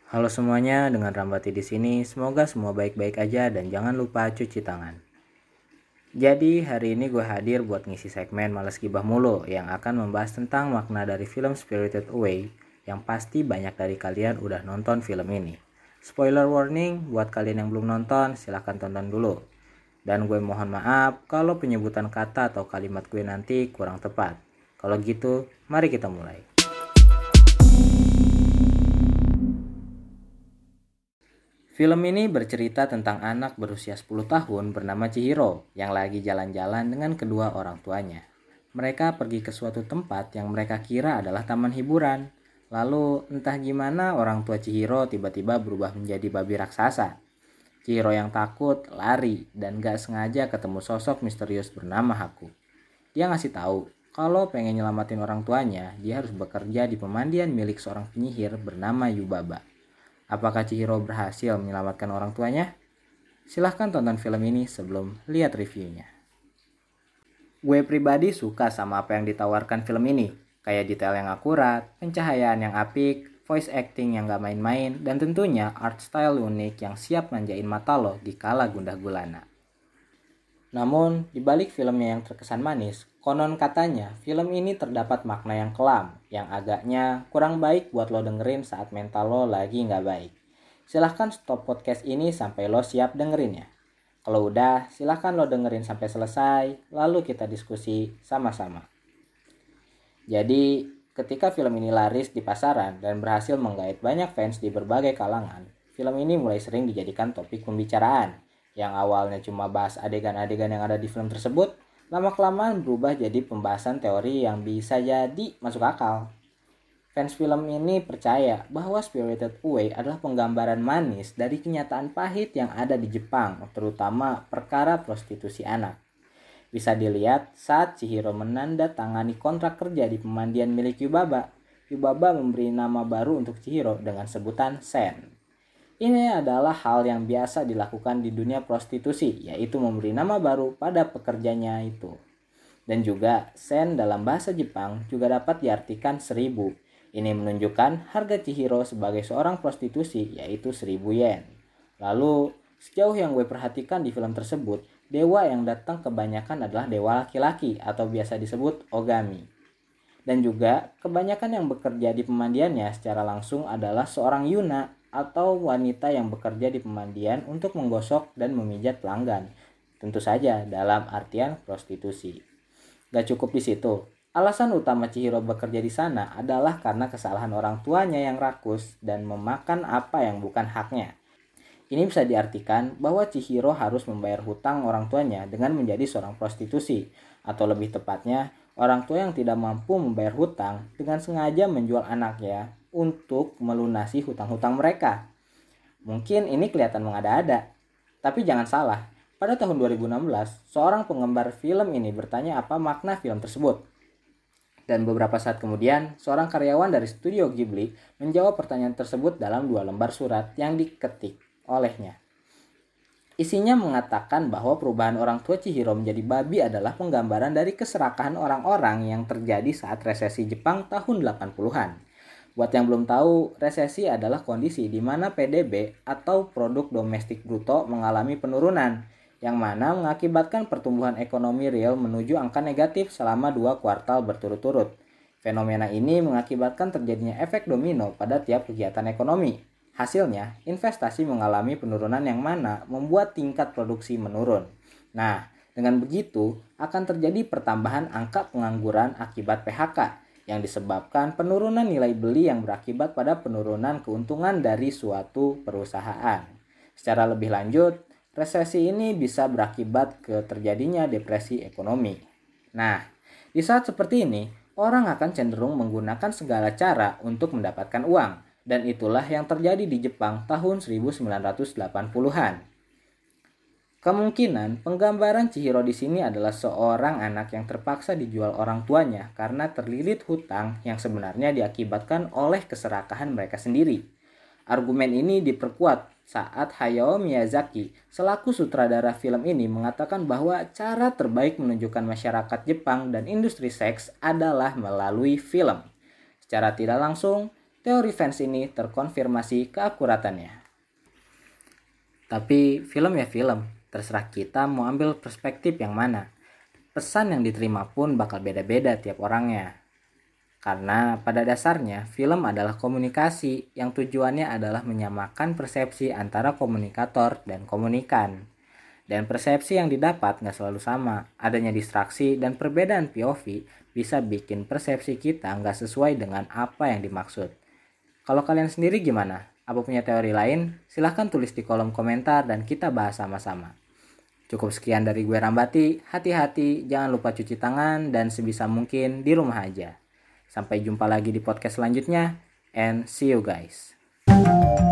Halo semuanya, dengan Rambati di sini. Semoga semua baik-baik aja dan jangan lupa cuci tangan. Jadi hari ini gue hadir buat ngisi segmen Males Gibah Mulu yang akan membahas tentang makna dari film Spirited Away yang pasti banyak dari kalian udah nonton film ini. Spoiler warning buat kalian yang belum nonton, silahkan tonton dulu. Dan gue mohon maaf kalau penyebutan kata atau kalimat gue nanti kurang tepat. Kalau gitu, mari kita mulai. Film ini bercerita tentang anak berusia 10 tahun bernama Chihiro yang lagi jalan-jalan dengan kedua orang tuanya. Mereka pergi ke suatu tempat yang mereka kira adalah taman hiburan. Lalu entah gimana orang tua Chihiro tiba-tiba berubah menjadi babi raksasa. Chihiro yang takut lari dan gak sengaja ketemu sosok misterius bernama Haku. Dia ngasih tahu kalau pengen nyelamatin orang tuanya, dia harus bekerja di pemandian milik seorang penyihir bernama Yubaba. Apakah Chihiro berhasil menyelamatkan orang tuanya? Silahkan tonton film ini sebelum lihat reviewnya. Gue pribadi suka sama apa yang ditawarkan film ini. Kayak detail yang akurat, pencahayaan yang apik, voice acting yang gak main-main, dan tentunya art style unik yang siap manjain mata lo di kala gundah gulana. Namun, di balik filmnya yang terkesan manis, konon katanya film ini terdapat makna yang kelam, yang agaknya kurang baik buat lo dengerin saat mental lo lagi nggak baik. Silahkan stop podcast ini sampai lo siap dengerin ya. Kalau udah, silahkan lo dengerin sampai selesai, lalu kita diskusi sama-sama. Jadi, ketika film ini laris di pasaran dan berhasil menggait banyak fans di berbagai kalangan, film ini mulai sering dijadikan topik pembicaraan. Yang awalnya cuma bahas adegan-adegan yang ada di film tersebut, lama-kelamaan berubah jadi pembahasan teori yang bisa jadi masuk akal. Fans film ini percaya bahwa Spirited Away adalah penggambaran manis dari kenyataan pahit yang ada di Jepang, terutama perkara prostitusi anak. Bisa dilihat saat Chihiro menandatangani kontrak kerja di pemandian milik Yubaba. Yubaba memberi nama baru untuk Chihiro dengan sebutan Sen. Ini adalah hal yang biasa dilakukan di dunia prostitusi, yaitu memberi nama baru pada pekerjanya itu. Dan juga sen dalam bahasa Jepang juga dapat diartikan 1000. Ini menunjukkan harga Chihiro sebagai seorang prostitusi, yaitu 1000 yen. Lalu, sejauh yang gue perhatikan di film tersebut, dewa yang datang kebanyakan adalah dewa laki-laki atau biasa disebut ogami. Dan juga kebanyakan yang bekerja di pemandiannya secara langsung adalah seorang yuna atau wanita yang bekerja di pemandian untuk menggosok dan memijat pelanggan. Tentu saja dalam artian prostitusi. Gak cukup di situ. Alasan utama Chihiro bekerja di sana adalah karena kesalahan orang tuanya yang rakus dan memakan apa yang bukan haknya. Ini bisa diartikan bahwa Chihiro harus membayar hutang orang tuanya dengan menjadi seorang prostitusi, atau lebih tepatnya, orang tua yang tidak mampu membayar hutang dengan sengaja menjual anaknya untuk melunasi hutang-hutang mereka. Mungkin ini kelihatan mengada-ada, tapi jangan salah. Pada tahun 2016, seorang penggemar film ini bertanya apa makna film tersebut. Dan beberapa saat kemudian, seorang karyawan dari studio Ghibli menjawab pertanyaan tersebut dalam 2 lembar surat yang diketik olehnya. Isinya mengatakan bahwa perubahan orang tua Chihiro menjadi babi adalah penggambaran dari keserakahan orang-orang yang terjadi saat resesi Jepang tahun 80-an. Buat yang belum tahu, resesi adalah kondisi di mana PDB atau produk domestik bruto mengalami penurunan, yang mana mengakibatkan pertumbuhan ekonomi real menuju angka negatif selama 2 kuartal berturut-turut. Fenomena ini mengakibatkan terjadinya efek domino pada tiap kegiatan ekonomi. Hasilnya, investasi mengalami penurunan yang mana membuat tingkat produksi menurun. Nah, dengan begitu akan terjadi pertambahan angka pengangguran akibat PHK yang disebabkan penurunan nilai beli yang berakibat pada penurunan keuntungan dari suatu perusahaan. Secara lebih lanjut, resesi ini bisa berakibat ke terjadinya depresi ekonomi. Nah, di saat seperti ini, orang akan cenderung menggunakan segala cara untuk mendapatkan uang. Dan itulah yang terjadi di Jepang tahun 1980-an. Kemungkinan penggambaran Chihiro di sini adalah seorang anak yang terpaksa dijual orang tuanya karena terlilit hutang yang sebenarnya diakibatkan oleh keserakahan mereka sendiri. Argumen ini diperkuat saat Hayao Miyazaki selaku sutradara film ini mengatakan bahwa cara terbaik menunjukkan masyarakat Jepang dan industri seks adalah melalui film. Secara tidak langsung, teori fans ini terkonfirmasi keakuratannya. Tapi film ya film, terserah kita mau ambil perspektif yang mana. Pesan yang diterima pun bakal beda-beda tiap orangnya. Karena pada dasarnya film adalah komunikasi yang tujuannya adalah menyamakan persepsi antara komunikator dan komunikan. Dan persepsi yang didapat nggak selalu sama. Adanya distraksi dan perbedaan POV bisa bikin persepsi kita nggak sesuai dengan apa yang dimaksud. Kalau kalian sendiri gimana? Apa punya teori lain? Silahkan tulis di kolom komentar dan kita bahas sama-sama. Cukup sekian dari gue Rambati, hati-hati, jangan lupa cuci tangan dan sebisa mungkin di rumah aja. Sampai jumpa lagi di podcast selanjutnya, and see you guys.